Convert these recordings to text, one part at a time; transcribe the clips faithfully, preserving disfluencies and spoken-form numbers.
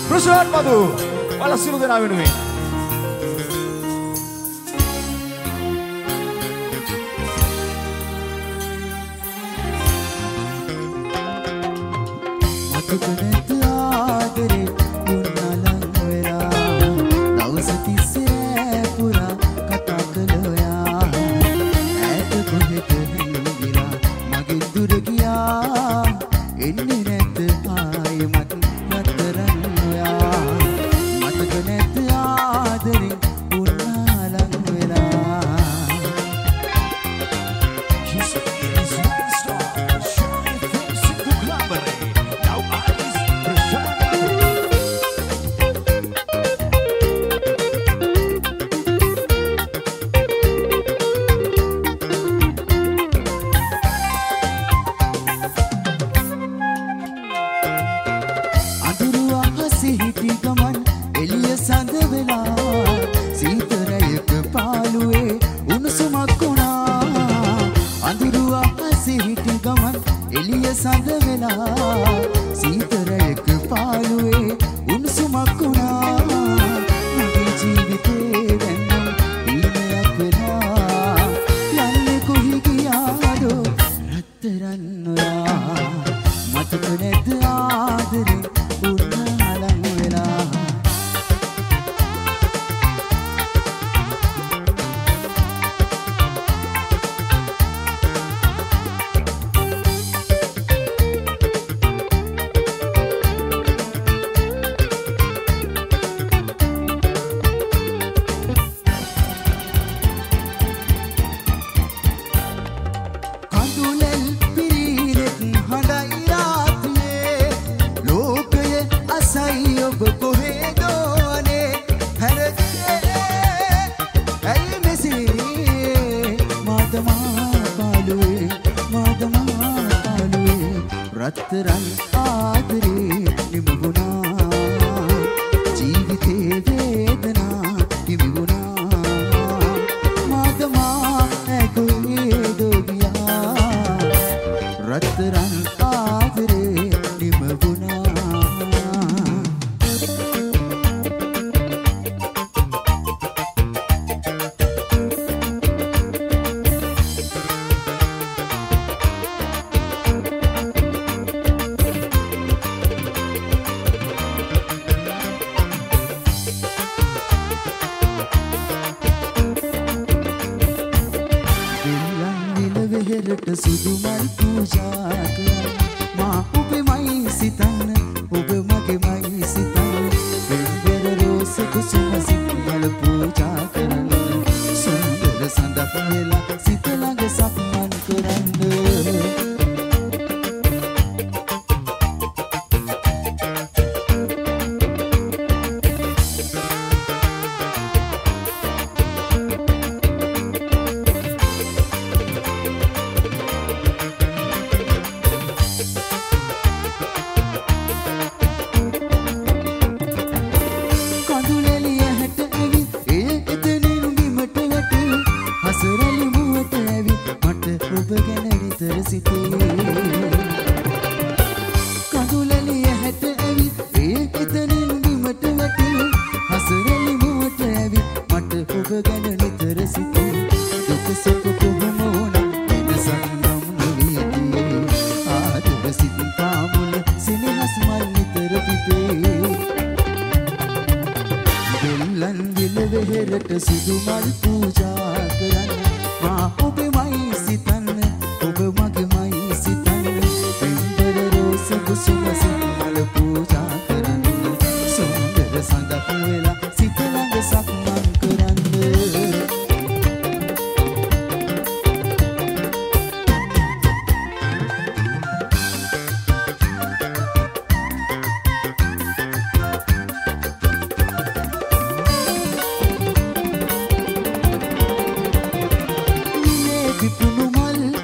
ප්‍රශාන්ත් මදු වල සිළු දෙනා වෙනුවෙන්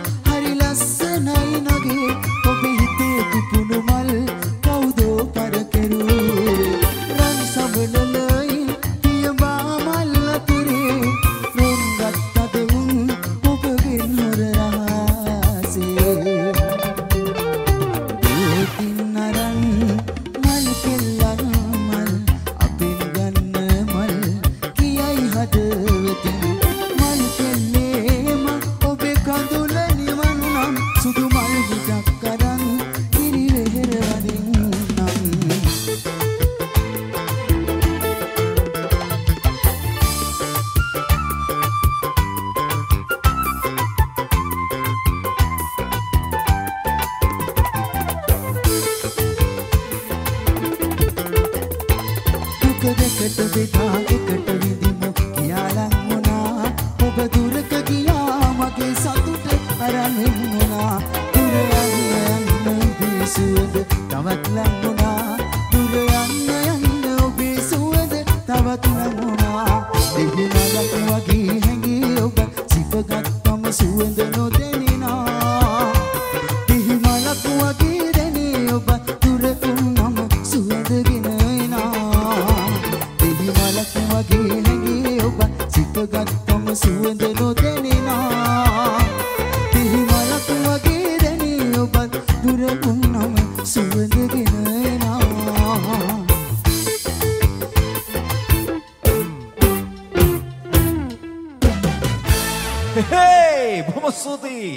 Para දෙකට බෙදා එකට විඳිමු කියාලන් වුණා ඔබ දුරක ගියා මගේ සතුට අරන් වුණා දුර යන්න යන්න ඔබේ සුවඳ තවත් ලං වුණා දුර යන්න යන්න ඔබේ සුවඳ තවත් ලං වුණා දෙහි මලක් වගේ හැඟී ඔබ සිපගත්වම සුවඳ නොදැනෙනා දෙහි මලක් වගේ දැනේ ඔබ දුර වුණම සුවඳ ගෙන වගේ හැඟී ඔබ සිතගත්වම සුවඳ නොදැනෙනා දෙහි මලක් වගේ දැනේ ඔබත් දුර වුණම සුවඳගෙන එනවා Hey, බොහොම ස්තුතියි.